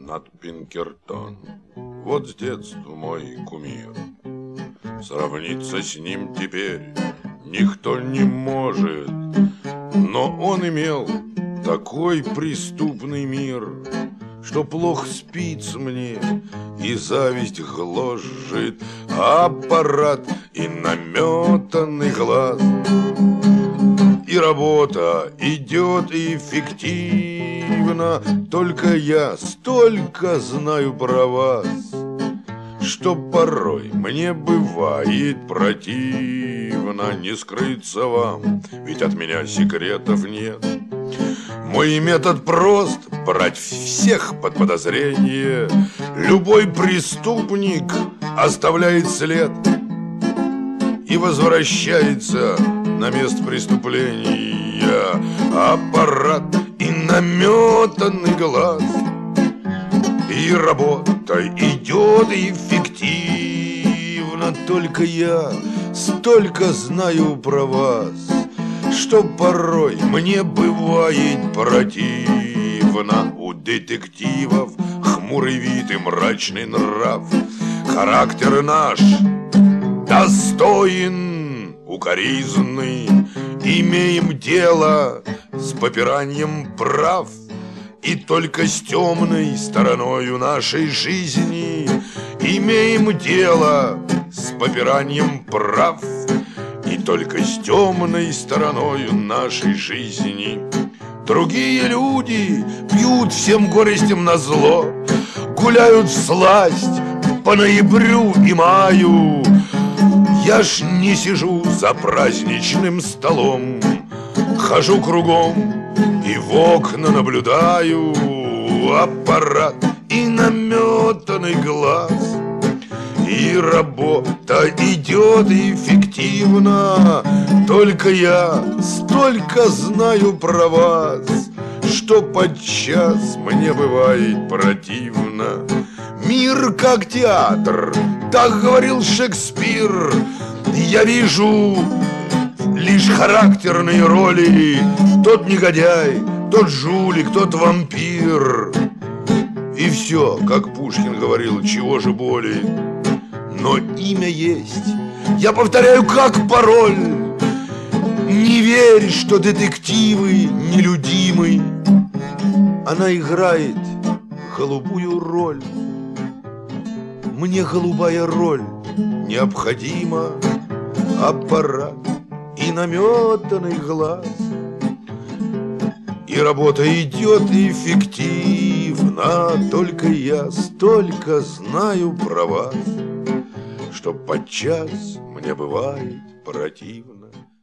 над Пинкертон. Вот с детства мой кумир. Сравниться с ним теперь никто не может, но он имел такой преступный мир, что плохо спится мне, и зависть гложет аппарат и наметанный глаз. И работа идет эффективно, только я столько знаю про вас, что порой мне бывает противно. Не скрыться вам, ведь от меня секретов нет. Мой метод прост — брать всех под подозрение. Любой преступник оставляет след и возвращается на место преступления. Аппарат и наметанный глаз. И работа идет эффективно, только я столько знаю про вас, что порой мне бывает противно. У детективов хмурый вид и мрачный нрав. Характер наш достоин укоризны. Имеем дело с попиранием прав. И только с темной стороною нашей жизни имеем дело с попиранием прав. И только с темной стороною нашей жизни. Другие люди пьют всем горестям назло, гуляют всласть по ноябрю и маю. Я ж не сижу за праздничным столом, хожу кругом и в окна наблюдаю. Аппарат и наметанный глаз. И работа идет эффективно, только я столько знаю про вас, что подчас мне бывает противно. Мир как театр, так говорил Шекспир. Я вижу лишь характерные роли. Тот негодяй, тот жулик, тот вампир. И все, как Пушкин говорил, чего же более. Но имя есть, я повторяю, как пароль. Не верь, что детективы нелюдимы. Она играет голубую роль. Мне голубая роль необходима. Аппарат и наметанный глаз. И работа идет эффективно, только я столько знаю про вас, что подчас мне бывает противно.